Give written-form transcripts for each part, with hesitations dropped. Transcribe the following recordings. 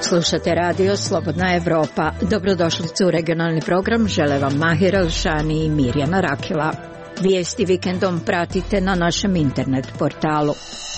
Slušate radio Slobodna Evropa. Dobrodošlicu u regionalni program. Žele vam Mahir Elšani i Mirjana Rakila. Vijesti vikendom pratite na našem internet portalu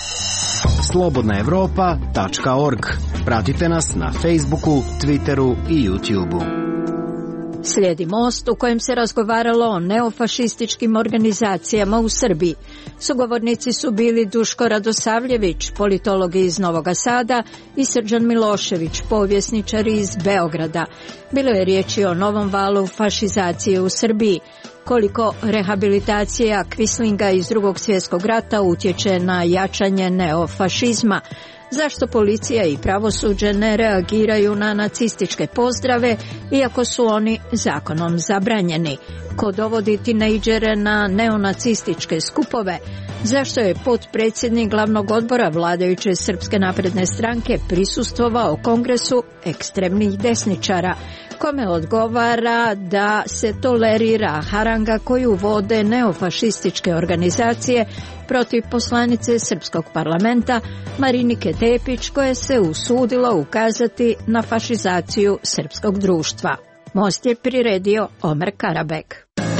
slobodnaevropa.org. Pratite nas na Facebooku, Twitteru i YouTubeu. Slijedi Most u kojem se razgovaralo o neofašističkim organizacijama u Srbiji. Sugovornici su bili Duško Radosavljević, politolog iz Novoga Sada, i Srđan Milošević, povjesničar iz Beograda. Bilo je riječi o novom valu fašizacije u Srbiji. Koliko rehabilitacija Kvislinga iz Drugog svjetskog rata utječe na jačanje neofašizma? Zašto policija i pravosuđe ne reagiraju na nacističke pozdrave, iako su oni zakonom zabranjeni? Ko dovodi tinejdžere na neonacističke skupove? Zašto je potpredsjednik glavnog odbora vladajuće Srpske napredne stranke prisustvovao kongresu ekstremnih desničara? Kome odgovara da se tolerira haranga koju vode neofašističke organizacije protiv poslanice Srpskog parlamenta Marinike Tepić, koja se usudila ukazati na fašizaciju srpskog društva? Most je priredio Omer Karabek.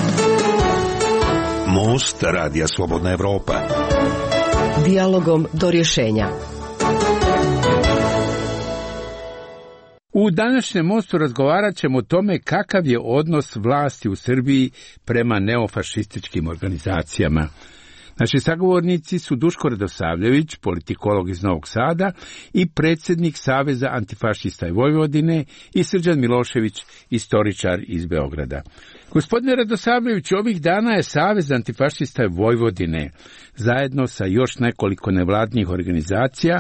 Most radija Slobodna Evropa. Dijalogom do rješenja. U današnjem Mostu razgovarat ćemo o tome kakav je odnos vlasti u Srbiji prema neofašističkim organizacijama. Naši sagovornici su Duško Radosavljević, politikolog iz Novog Sada i predsjednik Saveza antifašista Vojvodine, i Srđan Milošević, istoričar iz Beograda. Gospodine Radosavljević, ovih dana je Savez antifašista Vojvodine zajedno sa još nekoliko nevladnih organizacija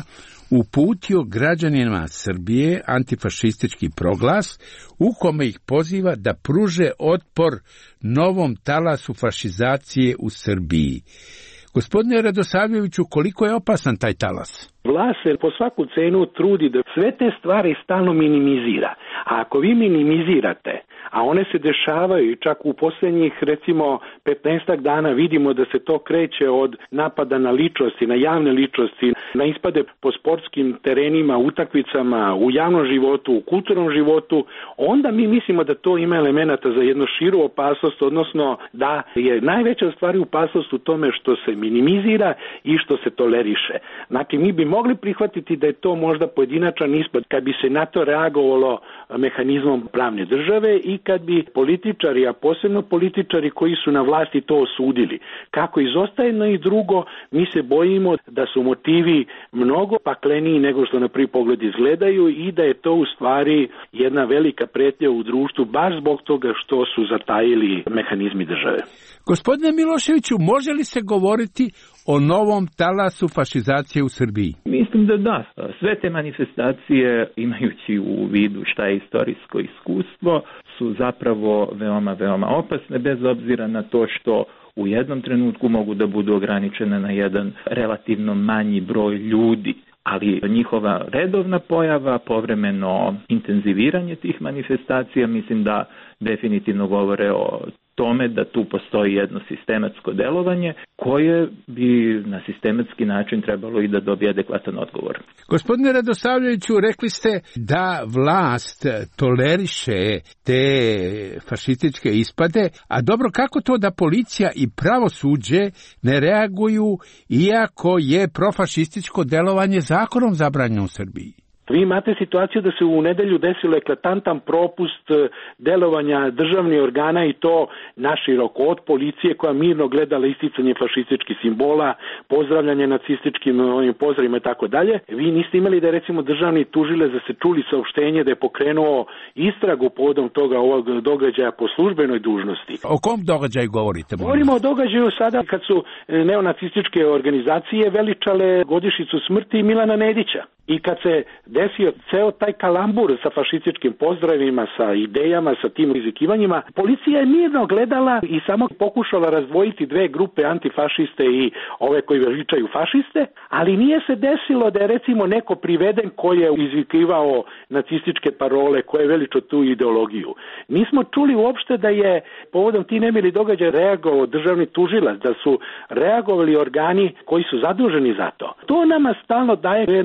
uputio građanima Srbije antifašistički proglas u kome ih poziva da pruže otpor novom talasu fašizacije u Srbiji. Gospodine Radosavljeviću, koliko je opasan taj talas? Vlast se po svaku cenu trudi da sve te stvari stalno minimizira. A ako vi minimizirate, a one se dešavaju i čak u posljednjih recimo 15 dana vidimo da se to kreće od napada na ličnosti, na javne ličnosti, na ispade po sportskim terenima, utakmicama, u javnom životu, u kulturnom životu, onda mi mislimo da to ima elemenata za jednu širu opasnost, odnosno da je najveća stvar opasnost u tome što se minimizira i što se toleriše. Znači mi bi mogli prihvatiti da je to možda pojedinačan ispad kad bi se na to reagovalo mehanizmom pravne države i kad bi političari, a posebno političari koji su na vlasti, to osudili. Kako izostaje i drugo, mi se bojimo da su motivi mnogo pakleniji nego što na prvi pogled izgledaju i da je to u stvari jedna velika pretnja u društvu baš zbog toga što su zatajili mehanizmi države. Gospodine Miloševiću, može li se govoriti o novom talasu fašizacije u Srbiji? Mislim da. Sve te manifestacije, imajući u vidu šta je istorijsko iskustvo, su zapravo veoma, veoma opasne, bez obzira na to što u jednom trenutku mogu da budu ograničene na jedan relativno manji broj ljudi. Ali njihova redovna pojava, povremeno intenziviranje tih manifestacija, mislim da definitivno govore o tome da tu postoji jedno sistematsko delovanje koje bi na sistematski način trebalo i da dobije adekvatan odgovor. Gospodine Radosavljeviću, rekli ste da vlast toleriše te fašističke ispade, a dobro, kako to da policija i pravosuđe ne reaguju iako je profašističko delovanje zakonom zabranjeno u Srbiji? Vi imate situaciju da se u nedjelju desilo eklatantan propust delovanja državnih organa i to naširoko, od policije koja mirno gledala isticanje fašističkih simbola, pozdravljanje nacističkim pozdravima i tako dalje. Vi niste imali da je recimo državni tužilac da se čuli saopštenje da je pokrenuo istragu povodom toga ovog događaja po službenoj dužnosti. O kom događaju govorite? Govorimo o događaju sada kad su neonacističke organizacije veličale godišnjicu smrti Milana Nedića. I kad se desio ceo taj kalambur sa fašističkim pozdravima, sa idejama, sa tim rizikivanjima, policija je mirno gledala i samo pokušala razdvojiti dve grupe, antifašiste i ove koji veličaju fašiste, ali nije se desilo da je recimo neko priveden koji je izvikivao nacističke parole, koje je veličao tu ideologiju. Nismo čuli uopšte da je povodom ti nemili događaj reagovao državni tužilac, da su reagovali organi koji su zaduženi za to. To nama stalno daje jedno znako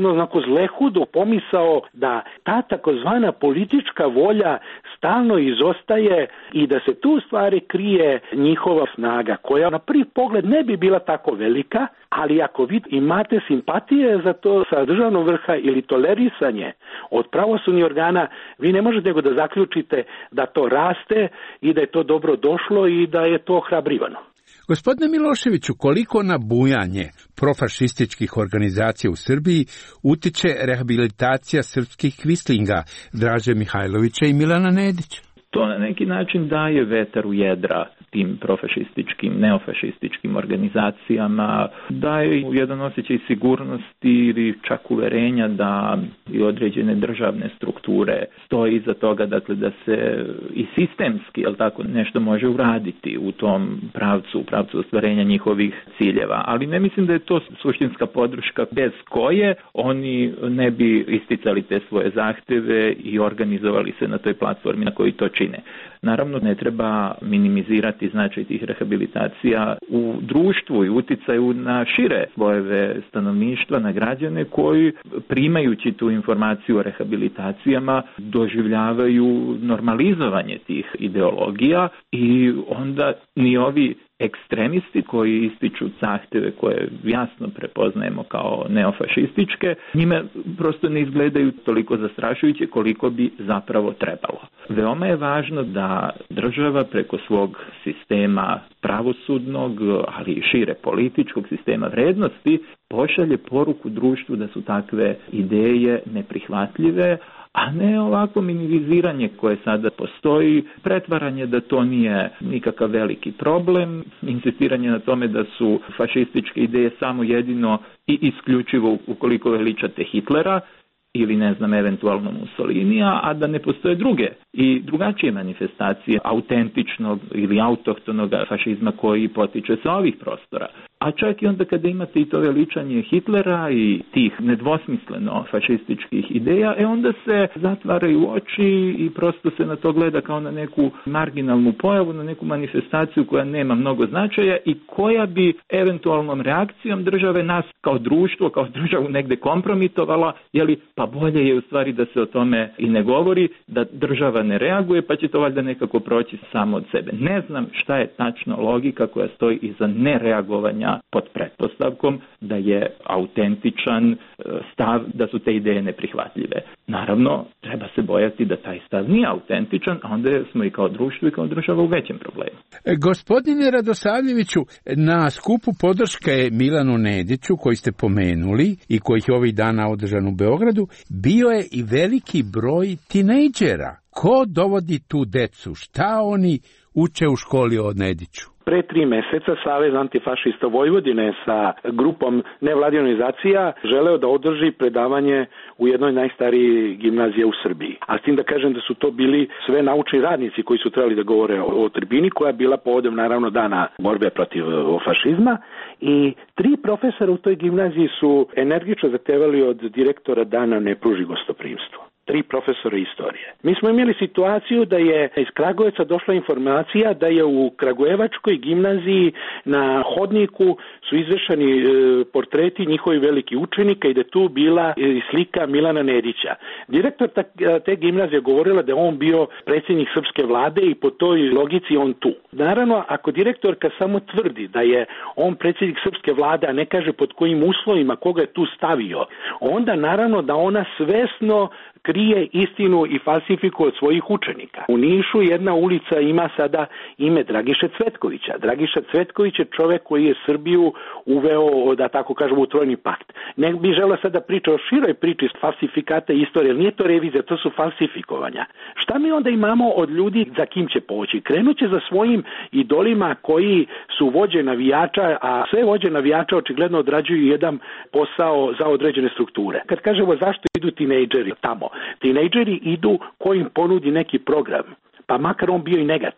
uzlehudu pomisao da ta takozvana politička volja stalno izostaje i da se tu stvari krije njihova snaga, koja na prvi pogled ne bi bila tako velika, ali ako vi imate simpatije za to sa državnog vrha ili tolerisanje od pravosudnih organa, vi ne možete nego da zaključite da to raste i da je to dobro došlo i da je to ohrabrivano. Gospodine Miloševiću, koliko na bujanje profašističkih organizacija u Srbiji utiče rehabilitacija srpskih kvislinga Draže Mihajlovića i Milana Nedića? To na neki način daje vetar u jedra tim profašističkim, neofašističkim organizacijama, daje jedan osjećaj sigurnosti ili čak uverenja da i određene državne strukture stoji iza toga, dakle da se i sistemski, jel tako, nešto može uraditi u tom pravcu ostvarenja njihovih ciljeva. Ali ne mislim da je to suštinska podrška bez koje oni ne bi isticali te svoje zahteve i organizovali se na toj platformi na kojoj to čine. Naravno, ne treba minimizirati značaj tih rehabilitacija u društvu i uticaju na šire slojeve stanovništva, na građane koji, primajući tu informaciju o rehabilitacijama, doživljavaju normalizovanje tih ideologija i onda ni ovi ekstremisti koji ističu zahteve koje jasno prepoznajemo kao neofašističke, njime prosto ne izgledaju toliko zastrašujuće koliko bi zapravo trebalo. Veoma je važno da država preko svog sistema pravosudnog, ali i šire političkog sistema vrednosti pošalje poruku društvu da su takve ideje neprihvatljive, a ne ovako minimiziranje koje sada postoji, pretvaranje da to nije nikakav veliki problem, insistiranje na tome da su fašističke ideje samo jedino i isključivo ukoliko veličate Hitlera ili ne znam eventualno Mussolinija, a da ne postoje druge i drugačije manifestacije autentičnog ili autohtonog fašizma koji potiče sa ovih prostora. A čak i onda kada imate i to veličanje Hitlera i tih nedvosmisleno fašističkih ideja, onda se zatvaraju oči i prosto se na to gleda kao na neku marginalnu pojavu, na neku manifestaciju koja nema mnogo značaja i koja bi eventualnom reakcijom države nas kao društvo, kao državu negde kompromitovala, pa bolje je u stvari da se o tome i ne govori, da država ne reaguje, pa će to valjda nekako proći samo od sebe. Ne znam šta je tačno logika koja stoji iza nereagovanja pod pretpostavkom da je autentičan stav, da su te ideje neprihvatljive. Naravno, treba se bojati da taj stav nije autentičan, a onda smo i kao društvo i kao država u većem problemu. Gospodine Radosavljeviću, na skupu podrške Milanu Nediću, koji ste pomenuli i kojih je ovih dana održan u Beogradu, bio je i veliki broj tinejdžera. Ko dovodi tu decu? Šta oni uče u školi od Nediću? Pre 3 meseca Savez antifašista Vojvodine sa grupom nevladinih organizacija želeo da održi predavanje u jednoj najstarijih gimnazije u Srbiji. A s tim da kažem da su to bili sve naučni radnici koji su trebali da govore o tribini, koja je bila povodom naravno dana borbe protiv fašizma. I 3 profesora u toj gimnaziji su energično zahtevali od direktora da nam ne pruži gostoprimstvo. 3 profesora istorije. Mi smo imali situaciju da je iz Kragujevca došla informacija da je u Kragujevačkoj gimnaziji na hodniku su izvešani portreti njihovi veliki učenika i da je tu bila slika Milana Nedića. Direktor te gimnazije govorila da je on bio predsjednik srpske vlade i po toj logici on tu. Naravno, ako direktorka samo tvrdi da je on predsjednik srpske vlade, a ne kaže pod kojim uslovima, koga je tu stavio, onda naravno da ona svesno krije istinu i falsifikuje od svojih učenika. U Nišu jedna ulica ima sada ime Dragiše Cvetkovića. Dragiša Cvetković je čovek koji je Srbiju uveo, da tako kažemo, u trojni pakt. Ne bih želeo sada priča o široj priči falsifikata istorije, ali nije to revizija, to su falsifikovanja. Šta mi onda imamo od ljudi za kim će poći? Krenuće za svojim idolima koji su vođe navijača, a sve vođe navijača očigledno odrađuju jedan posao za određene strukture. Kad kažemo zašto idu tinejdžeri tamo, tinejdžeri idu ko im ponudi neki program, pa makar on bio i negativan.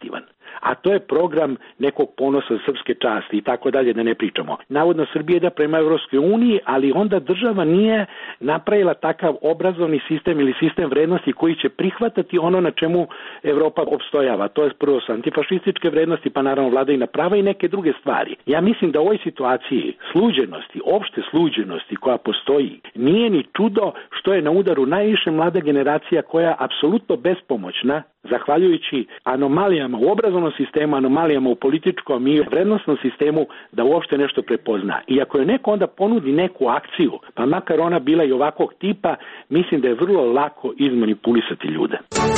a to je program nekog ponosa srpske časti i tako dalje, da ne pričamo. Navodno Srbija ide prema Evropskoj uniji, ali onda država nije napravila takav obrazovni sistem ili sistem vrednosti koji će prihvatati ono na čemu Evropa opstojava. To je prvo su antifašističke vrednosti, pa naravno vladavina prava i neke druge stvari. Ja mislim da u ovoj situaciji sluđenosti, opšte sluđenosti koja postoji, nije ni čudo što je na udaru najviše mlada generacija koja je apsolutno bespomoćna, zahvaljujući anomalijama u obrazovnom sistemu, anomalijama u političkom i vrednostnom sistemu, da uopšte nešto prepozna. I ako je neko onda ponudi neku akciju, pa makar ona bila i ovakvog tipa, mislim da je vrlo lako izmanipulisati ljude.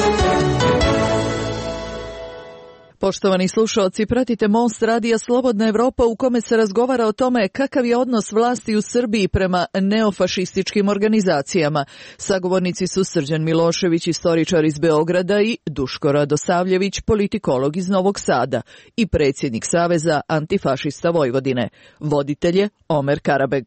Poštovani slušalci, pratite Most radija Slobodna Evropa u kome se razgovara o tome kakav je odnos vlasti u Srbiji prema neofašističkim organizacijama. Sagovornici su Srđan Milošević, istoričar iz Beograda, i Duško Radosavljević, politikolog iz Novog Sada i predsjednik Saveza antifašista Vojvodine. Voditelj je Omer Karabeg.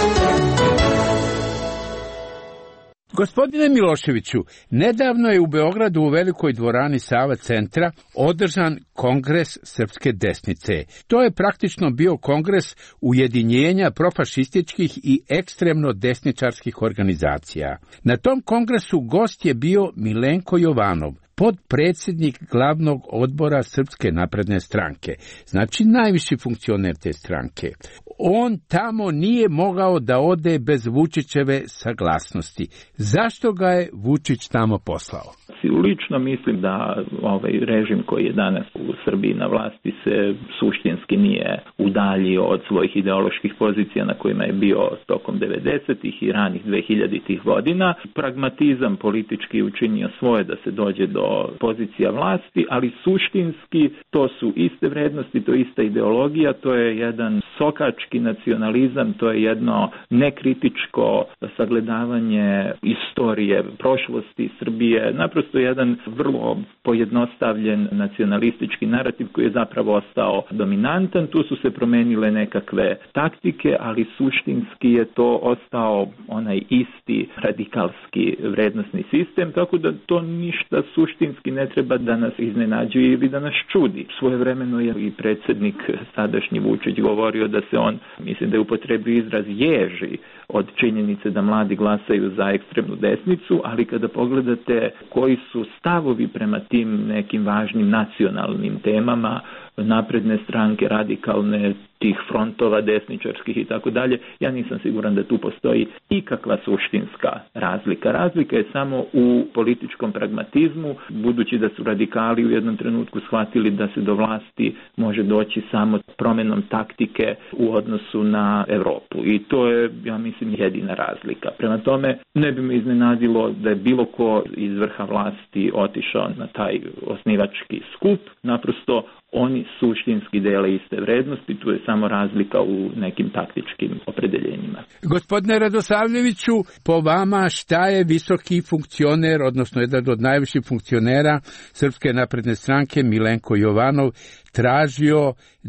Gospodine Miloševiću, nedavno je u Beogradu u velikoj dvorani Sava centra održan kongres srpske desnice. To je praktično bio kongres ujedinjenja profašističkih i ekstremno desničarskih organizacija. Na tom kongresu gost je bio Milenko Jovanov, podpredsjednik glavnog odbora Srpske napredne stranke, znači najviši funkcioner te stranke. On tamo nije mogao da ode bez Vučićeve saglasnosti. Zašto ga je Vučić tamo poslao? Lično mislim da ovaj režim koji je danas u Srbiji na vlasti se suštinski nije udaljio od svojih ideoloških pozicija na kojima je bio tokom 90-ih i ranih 2000-ih godina. Pragmatizam politički učinio svoje da se dođe do pozicija vlasti, ali suštinski to su iste vrednosti, to je ista ideologija, to je jedan sokački nacionalizam, to je jedno nekritičko sagledavanje istorije, prošlosti Srbije, naprosto jedan vrlo pojednostavljen nacionalistički narativ koji je zapravo ostao dominantan. Tu su se promenile nekakve taktike, ali suštinski je to ostao onaj isti radikalski vrednosni sistem, tako da to ništa suštinski ne treba da nas iznenađuje ili da nas čudi. Svojevremeno je i predsjednik sadašnji Vučić govorio da se on, mislim da je upotrebio izraz, ježi od činjenice da mladi glasaju za ekstremnu desnicu, ali kada pogledate koji su stavovi prema tim nekim važnim nacionalnim temama, napredne stranke, radikalne, tih frontova desničarskih i tako dalje, ja nisam siguran da tu postoji ikakva suštinska razlika. Razlika je samo u političkom pragmatizmu, budući da su radikali u jednom trenutku shvatili da se do vlasti može doći samo promjenom taktike u odnosu na Europu. I to je, ja mislim, jedina razlika. Prema tome, ne bi me iznenadilo da je bilo ko iz vrha vlasti otišao na taj osnivački skup. Naprosto oni suštinski dele iste vrednosti, tu je samo razlika u nekim taktičkim opredeljenjima. Gospodine Radosavljeviću, po vama šta je visoki funkcioner, odnosno jedan od najviših funkcionera Srpske napredne stranke, Milenko Jovanov, tražio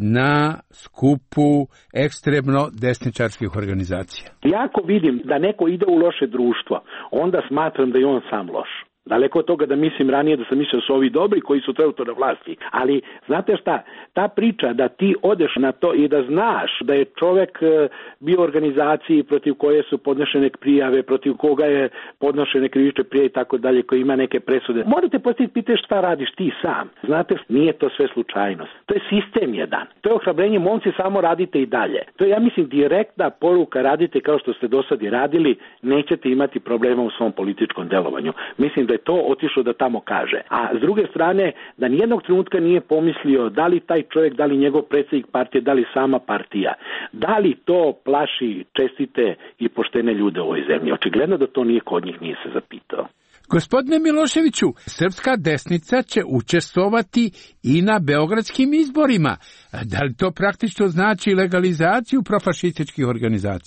na skupu ekstremno desničarskih organizacija? Jako vidim da neko ide u loše društvo, onda smatram da je on sam loš. Daleko od toga da mislim ranije da sam mislio da su ovi dobri koji su trenutno na vlasti. Ali, znate šta, ta priča da ti odeš na to i da znaš da je čovek bio u organizaciji protiv koje su podnešene prijave, protiv koga je podnošene krivične prijave i tako dalje, koji ima neke presude. Morate postaviti pitanje šta radiš ti sam. Znate, nije to sve slučajnost. To je sistem jedan. To je ohrabrenje, momci, samo radite i dalje. To je, ja mislim, direktna poruka, radite kao što ste do sad i radili, nećete imati problema u svom političkom delovanju. Mislim da je to otišao da tamo kaže. A s druge strane, da nijednog trenutka nije pomislio da li taj čovjek, da li njegov predsjednik partije, da li sama partija, da li to plaši čestite i poštene ljude u ovoj zemlji. Očigledno da to nije kod njih, nije se zapitao. Gospodine Miloševiću, srpska desnica će učestvovati i na beogradskim izborima. Da li to praktično znači legalizaciju profašističkih organizacija? Pa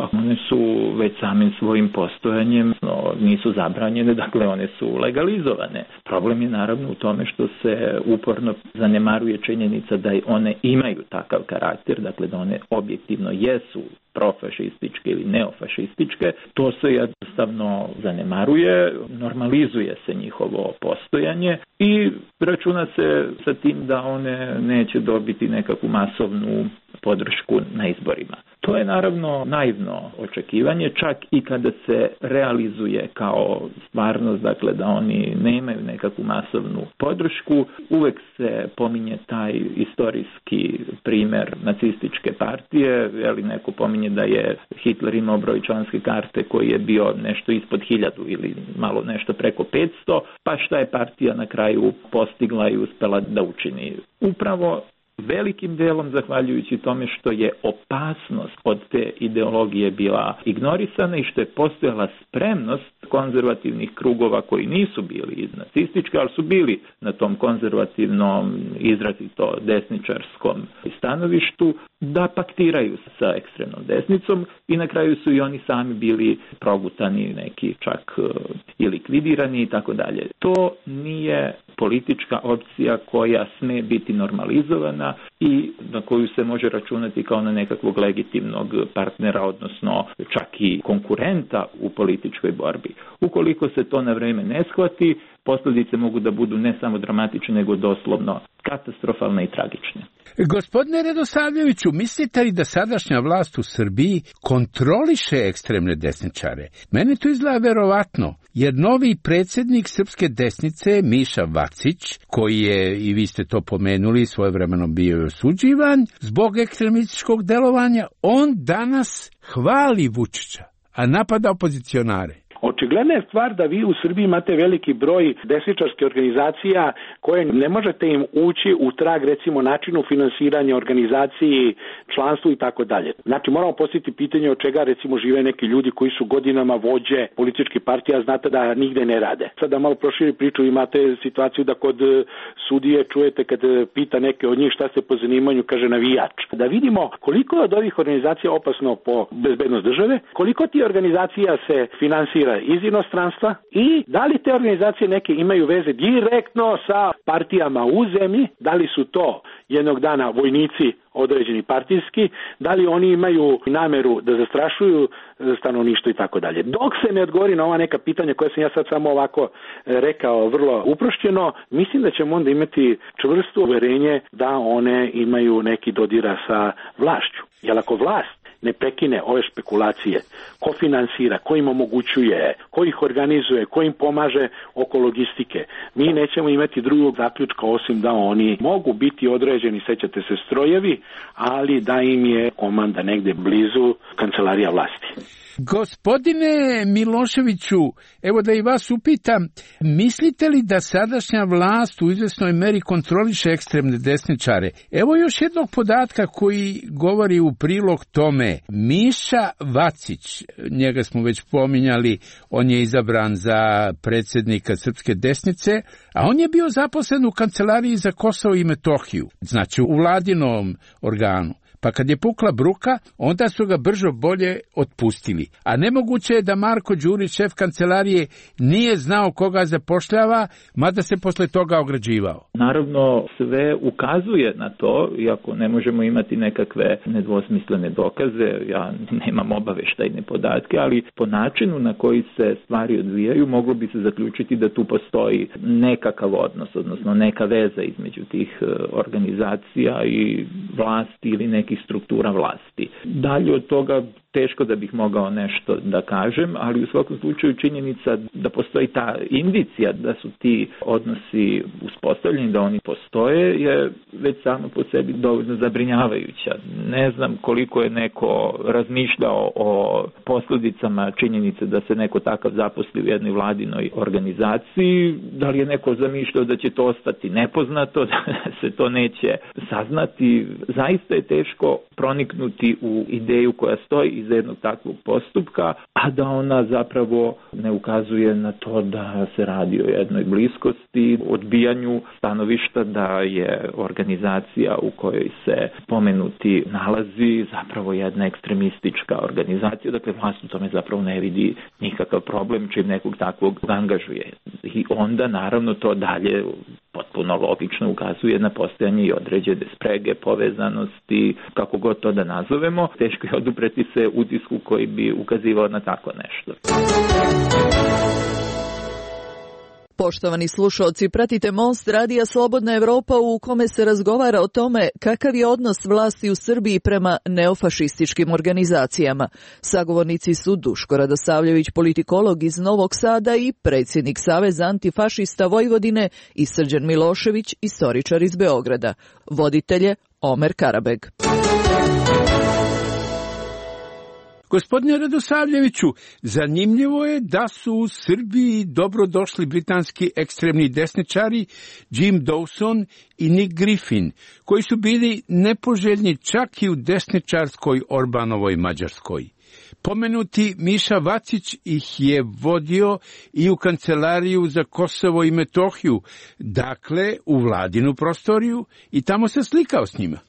one su već samim svojim postojanjem nisu zabranjene, dakle one su legalizovane. Problem je naravno u tome što se uporno zanemaruje činjenica da one imaju takav karakter, dakle da one objektivno jesu profašističke ili neofašističke. To se jednostavno zanemaruje, normalizuje se njihovo postojanje i računa se sa tim da one neće dobiti nekakvu masovnu podršku na izborima. To je naravno naivno očekivanje, čak i kada se realizuje kao stvarnost, dakle da oni nemaju nekakvu masovnu podršku. Uvek se pominje taj istorijski primjer nacističke partije, ali neko pominje da je Hitler imao broj članske karte koji je bio nešto ispod 1000 ili malo nešto preko 500, pa šta je partija na kraju postigla i uspela da učini? Upravo velikim delom zahvaljujući tome što je opasnost od te ideologije bila ignorisana i što je postojala spremnost konzervativnih krugova koji nisu bili nacistički, ali su bili na tom konzervativnom, izrazito desničarskom stanovištu, da paktiraju sa ekstremnom desnicom i na kraju su i oni sami bili progutani, neki čak i likvidirani i tako dalje. To nije politička opcija koja sme biti normalizovana i na koju se može računati kao na nekakvog legitimnog partnera, odnosno čak i konkurenta u političkoj borbi. Ukoliko se to na vreme ne shvati, posljedice mogu da budu ne samo dramatične, nego doslovno katastrofalne i tragične. Gospodine Radosavljeviću, mislite li da sadašnja vlast u Srbiji kontroliše ekstremne desničare? Meni to izgleda verovatno, jer novi predsjednik srpske desnice, Miša Vacić, koji je, i vi ste to pomenuli, svojevremeno bio osuđivan zbog ekstremističkog delovanja, on danas hvali Vučića, a napada opozicionare. Očigledna je stvar da vi u Srbiji imate veliki broj desničarskih organizacija koje ne možete im ući u trag, recimo, načinu finansiranja, organizaciji, članstvu i tako dalje. Znači, moramo postaviti pitanje od čega, recimo, žive neki ljudi koji su godinama vođe političkih partija, znate da nigde ne rade. Sada malo proširi priču, imate situaciju da kod sudije čujete kad pita neke od njih šta ste po zanimanju, kaže navijač. Da vidimo koliko je od ovih organizacija opasno po bezbednost države, koliko ti organizacija se finansira iz inostranstva i da li te organizacije neke imaju veze direktno sa partijama u zemlji, da li su to jednog dana vojnici određeni partijski, da li oni imaju nameru da zastrašuju stanovništvo i tako dalje. Dok se ne odgovori na ova neka pitanja koja sam ja sad samo ovako rekao vrlo uprošćeno, mislim da ćemo onda imati čvrsto uverenje da one imaju neki dodira sa vlašću. Jer ako vlast ne prekine ove špekulacije, ko finansira, ko im omogućuje, ko ih organizuje, ko im pomaže oko logistike, mi nećemo imati drugog zaključka osim da oni mogu biti određeni, sećate se, strojevi, ali da im je komanda negde blizu kancelarija vlasti. Gospodine Miloševiću, evo da i vas upitam, mislite li da sadašnja vlast u izvesnoj meri kontroliše ekstremne desničare? Evo još jednog podatka koji govori u prilog tome. Miša Vacić, njega smo već pominjali, on je izabran za predsjednika srpske desnice, a on je bio zaposlen u kancelariji za Kosovo i Metohiju, znači u vladinom organu. Pa kad je pukla bruka, onda su ga brzo bolje otpustili. A nemoguće je da Marko Đurić, šef kancelarije, nije znao koga zapošljava, mada se posle toga ograđivao. Naravno, sve ukazuje na to, iako ne možemo imati nekakve nedvosmislene dokaze, ja nemam obaveštajne podatke, ali po načinu na koji se stvari odvijaju, moglo bi se zaključiti da tu postoji nekakav odnos, odnosno neka veza između tih organizacija i vlasti ili nekih struktura vlasti. Dalje od toga teško da bih mogao nešto da kažem, ali u svakom slučaju činjenica da postoji ta indicija da su ti odnosi uspostavljeni, da oni postoje, je već samo po sebi dovoljno zabrinjavajuća. Ne znam koliko je neko razmišljao o posljedicama činjenice da se neko takav zaposli u jednoj vladinoj organizaciji, da li je neko zamišljao da će to ostati nepoznato, da se to neće saznati. Zaista je teško proniknuti u ideju koja stoji iz jednog takvog postupka, a da ona zapravo ne ukazuje na to da se radi o jednoj bliskosti, odbijanju stanovišta da je organizacija u kojoj se pomenuti nalazi zapravo jedna ekstremistička organizacija. Dakle, vlast u tome zapravo ne vidi nikakav problem čim nekog takvog angažuje. I onda naravno to dalje potpuno logično ukazuje na postojanje i određene sprege, povezanosti, kako god to da nazovemo. Teško je odupreti se utisku koji bi ukazivao na tako nešto. Poštovani slušalci, pratite Most radija Slobodna Evropa u kome se razgovara o tome kakav je odnos vlasti u Srbiji prema neofašističkim organizacijama. Sagovornici su Duško Radosavljević, politikolog iz Novog Sada i predsjednik Saveza antifašista Vojvodine i Srđan Milošević, istoričar iz Beograda. Voditelj je Omer Karabeg. Gospodine Radosavljeviću, zanimljivo je da su u Srbiji dobro došli britanski ekstremni desničari Jim Dawson i Nick Griffin, koji su bili nepoželjni čak i u desničarskoj Orbanovoj Mađarskoj. Pomenuti Miša Vacić ih je vodio i u kancelariju za Kosovo i Metohiju, dakle u vladinu prostoriju, i tamo se slikao s njima.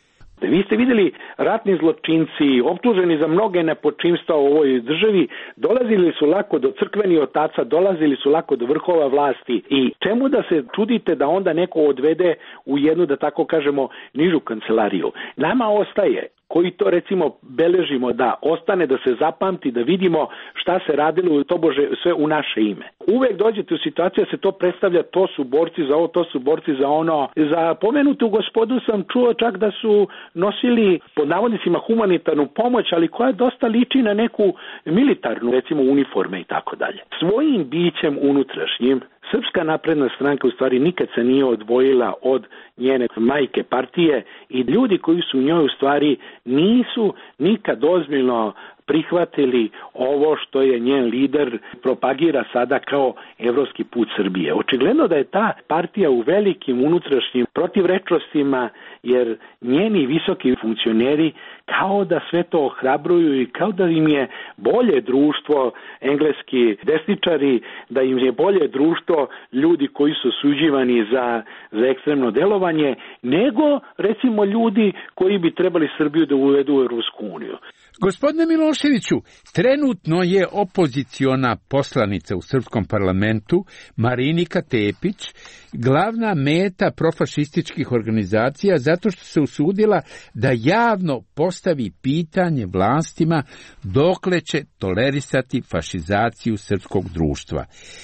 Vi ste vidjeli, ratni zločinci, optuženi za mnoge nepočinstva u ovoj državi, dolazili su lako do crkvenih otaca, dolazili su lako do vrhova vlasti. I čemu da se čudite da onda neko odvede u jednu, da tako kažemo, nižu kancelariju? Nama ostaje, koji to recimo beležimo, da ostane, da se zapamti, da vidimo šta se radilo tobože sve u naše ime. Uvek dođete u situaciju da se to predstavlja, to su borci za ovo, to su borci za ono. Za pomenutu gospodu sam čuo čak da su nosili pod navodnicima humanitarnu pomoć, ali koja dosta liči na neku militarnu, recimo uniforme i tako dalje. Svojim bićem unutrašnjim Srpska napredna stranka u stvari nikad se nije odvojila od njene majke partije i ljudi koji su u njoj u stvari nisu nikad ozbiljno prihvatili ovo što je njen lider propagira sada kao evropski put Srbije. Očigledno da je ta partija u velikim unutrašnjim protivrečnostima, jer njeni visoki funkcioneri kao da sve to ohrabruju i kao da im je bolje društvo, engleski desničari, da im je bolje društvo ljudi koji su osuđivani za ekstremno delovanje, nego recimo ljudi koji bi trebali Srbiju da uvedu u Europsku uniju. Gospodine Miloševiću, trenutno je opoziciona poslanica u srpskom parlamentu Marinika Tepić glavna meta profašističkih organizacija zato što se usudila da javno postavi pitanje vlastima dokle će tolerisati fašizaciju srpskog društva.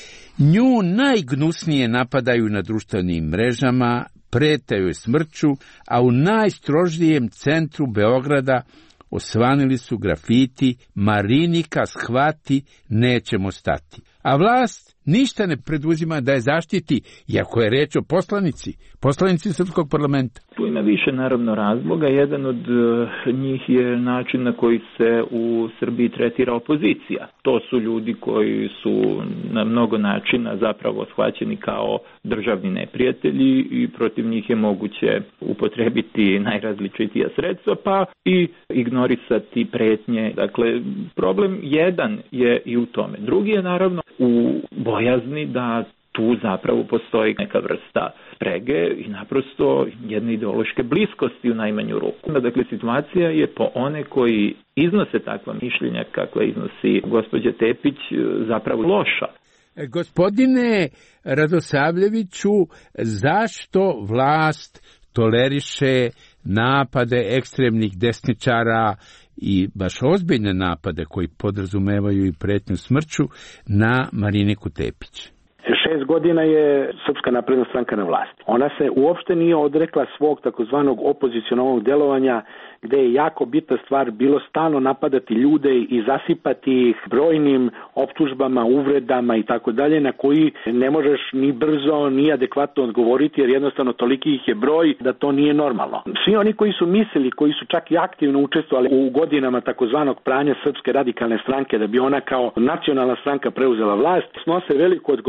Nju najgnusnije napadaju na društvenim mrežama, pretaju je smrću, a u najstrožijem centru Beograda osvanili su grafiti Marinika shvati, nećemo stati. A vlast ništa ne preduzima da je zaštiti, iako je reč o poslanici Srpskog parlamenta. Tu ima više naravno razloga. Jedan od njih je način na koji se u Srbiji tretira opozicija. To su ljudi koji su na mnogo načina zapravo shvaćeni kao državni neprijatelji i protiv njih je moguće upotrebiti najrazličitija sredstva, pa i ignorisati pretnje. Dakle, problem jedan je i u tome. Drugi je naravno u bojazni da tu zapravo postoji neka vrsta sprege i naprosto jedne ideološke bliskosti u najmanju ruku. Dakle, situacija je po one koji iznose takva mišljenja kakva iznosi gospođa Tepić zapravo loša. Gospodine Radosavljeviću, zašto vlast toleriše napade ekstremnih desničara i baš ozbiljne napade koji podrazumevaju i pretnju smrću na Mariniku Tepić? 6 godina je Srpska napredna stranka na vlasti. Ona se uopšte nije odrekla svog takozvanog opozicionalnog delovanja, gde je jako bitna stvar bilo stalno napadati ljude i zasipati ih brojnim optužbama, uvredama i tako dalje, na koji ne možeš ni brzo ni adekvatno odgovoriti, jer jednostavno toliki ih je broj da to nije normalno. Svi oni koji su mislili, koji su čak i aktivno učestvovali u godinama takozvanog pranja Srpske radikalne stranke da bi ona kao nacionalna stranka preuzela vlast, snose veliku odgovornost,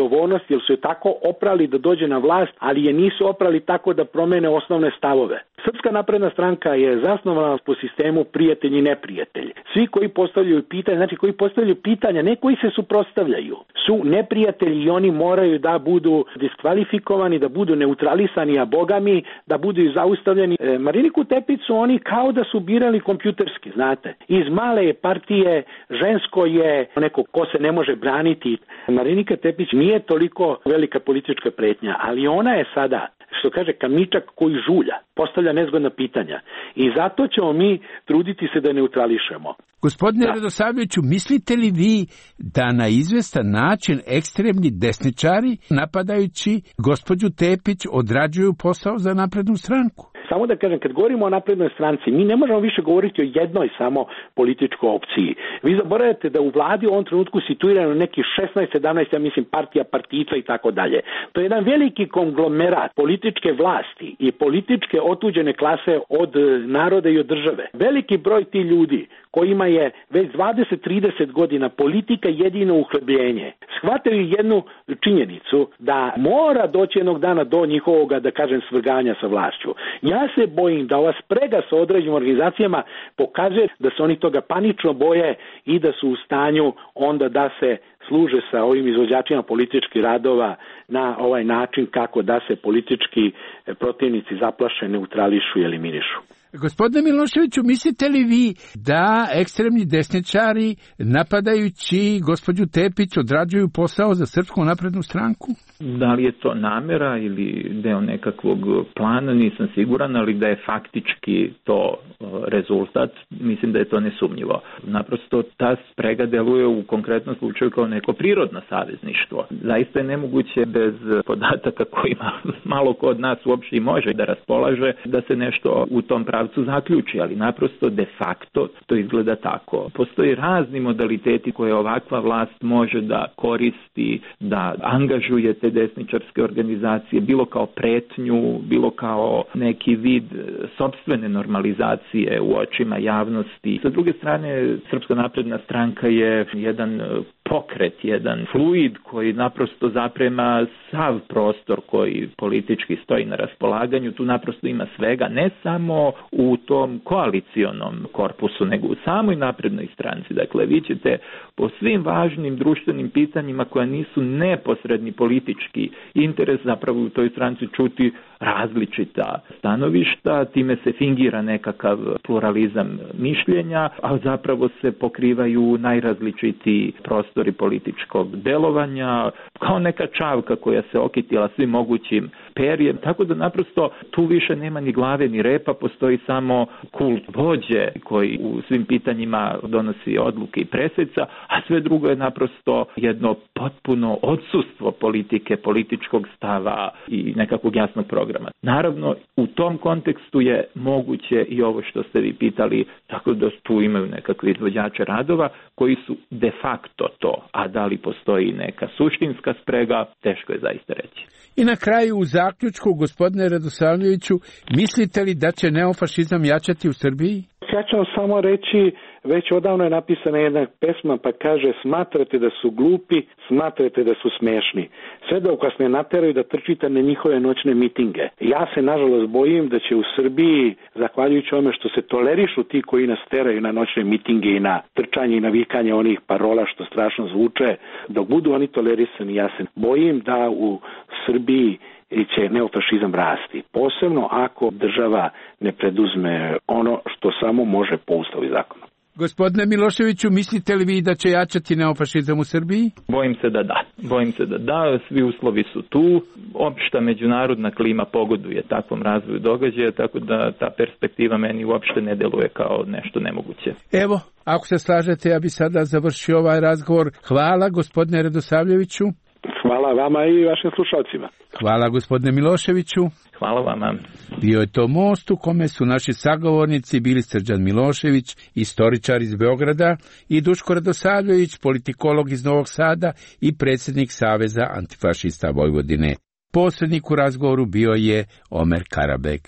vlast, jer su je tako oprali da dođe na vlast, ali je nisu oprali tako da promene osnovne stavove. Srpska napredna stranka je zasnovana po sistemu prijatelj i neprijatelj. Svi koji postavljaju pitanja, znači koji postavljaju pitanja, ne koji se suprotstavljaju, su neprijatelji i oni moraju da budu diskvalifikovani, da budu neutralisani, a bogami da budu i zaustavljeni. Mariniku Tepić su oni kao da su birali kompjuterski, znate. Iz male partije žensko je neko ko se ne može braniti. Marinika Tepić nije toliko velika politička pretnja, ali ona je sada, što kaže, kamičak koji žulja, postavlja nezgodna pitanja. I zato ćemo mi truditi se da neutrališemo. Gospodine Radosavljeviću, mislite li vi da na izvestan način ekstremni desničari, napadajući gospođu Tepić, odrađuju posao za naprednu stranku? Samo da kažem, kad govorimo o naprednoj stranci, mi ne možemo više govoriti o jednoj samo političkoj opciji. Vi zaboravljate da u vladi u ovom trenutku situirano neki 16-17, ja mislim, partija, partijica i tako dalje. To je jedan veliki konglomerat političke vlasti i političke otuđene klase od naroda i od države. Veliki broj ti ljudi kojima je već 20-30 godina politika jedino uhlebljenje, shvataju jednu činjenicu da mora doći jednog dana do njihovoga, da kažem, svrganja sa vlašću. Ja se bojim da ova sprega sa određenim organizacijama pokazuje da se oni toga panično boje i da su u stanju onda da se služe sa ovim izvođačima političkih radova na ovaj način kako da se politički protivnici zaplaše, neutrališu i eliminišu. Gospodine Miloševiću, mislite li vi da ekstremni desničari, napadajući gospođu Tepić, odrađuju posao za Srpsku naprednu stranku? Da li je to namera ili deo nekakvog plana, nisam siguran, ali da je faktički to rezultat, mislim da je to nesumnjivo. Naprosto ta sprega deluje u konkretnom slučaju kao neko prirodno savezništvo. Zaista je nemoguće bez podataka kojima malo ko od nas uopšte i može da raspolaže, da se nešto u tom pravcu zaključi, ali naprosto de facto to izgleda tako. Postoji razni modaliteti koje ovakva vlast može da koristi, da angažuje te desničarske organizacije, bilo kao pretnju, bilo kao neki vid sopstvene normalizacije u očima javnosti. Sa druge strane, Srpska napredna stranka je jedan pokret, jedan fluid koji naprosto zaprema sav prostor koji politički stoji na raspolaganju. Tu naprosto ima svega, ne samo u tom koalicionom korpusu, nego u samoj naprednoj stranci. Dakle, vi ćete po svim važnim društvenim pitanjima koja nisu neposredni politički interes zapravo u toj stranci čuti različita stanovišta, time se fingira nekakav pluralizam mišljenja, a zapravo se pokrivaju najrazličitiji prostori političkog delovanja, kao neka čavka koja se okitila svim mogućim perjem, tako da naprosto tu više nema ni glave ni repa, postoji samo kult vođe koji u svim pitanjima donosi odluke i preseca, a sve drugo je naprosto jedno potpuno odsustvo politike, političkog stava i nekakvog jasnog programa. Naravno, u tom kontekstu je moguće i ovo što ste vi pitali, tako da tu imaju nekakve izvođače radova koji su de facto to, a da li postoji neka suštinska sprega, teško je zaista reći. I na kraju u zaključku, gospodine Radosavljeviću, mislite li da će neofašizam jačati u Srbiji? Ja ću vam samo reći, već odavno je napisana jedna pesma pa kaže: smatrate da su glupi, smatrate da su smešni. Sve dok vas ne nateraju da trčite na njihove noćne mitinge. Ja se nažalost bojim da će u Srbiji, zahvaljujući ome što se tolerišu ti koji nas teraju na noćne mitinge i na trčanje i na vikanje onih parola što strašno zvuče, dok budu oni tolerisani, ja se bojim da u Srbiji će neofašizam rasti. Posebno ako država ne preduzme ono što samo može po ustavu i zakonu. Gospodine Miloševiću, mislite li vi da će jačati neofašizam u Srbiji? Bojim se da da. Bojim se da da. Svi uslovi su tu. Opšta međunarodna klima pogoduje takvom razvoju događaja, tako da ta perspektiva meni uopšte ne deluje kao nešto nemoguće. Evo, ako se slažete, ja bi sada završio ovaj razgovor. Hvala, gospodine Radosavljeviću. Hvala vama i vašim slušalcima. Hvala, gospodine Miloševiću. Hvala vama. Bio je to Most u kome su naši sagovornici bili Srđan Milošević, istoričar iz Beograda, i Duško Radosavljević, politikolog iz Novog Sada i predsjednik Saveza antifašista Vojvodine. Posrednik u razgovoru bio je Omer Karabek.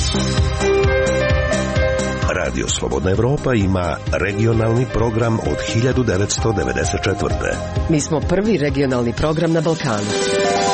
Radio Slobodna Evropa ima regionalni program od 1994. Mi smo prvi regionalni program na Balkanu.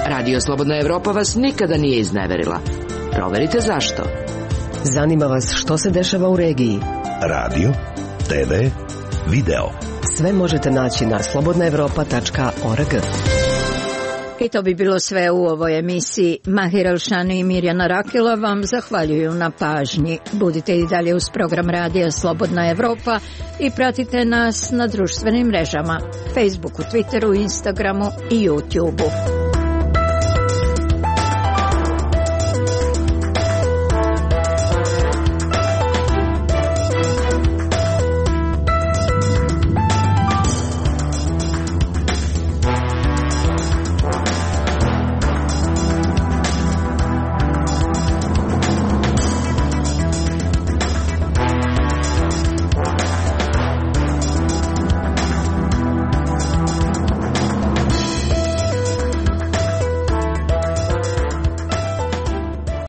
Radio Slobodna Evropa vas nikada nije izneverila. Proverite zašto. Zanima vas što se dešava u regiji. Radio, TV, video. Sve možete naći na slobodnaevropa.org. I to bi bilo sve u ovoj emisiji. Mahir Elšani i Mirjana Rakila vam zahvaljuju na pažnji. Budite i dalje uz program Radija Slobodna Evropa i pratite nas na društvenim mrežama, Facebooku, Twitteru, Instagramu i YouTubeu.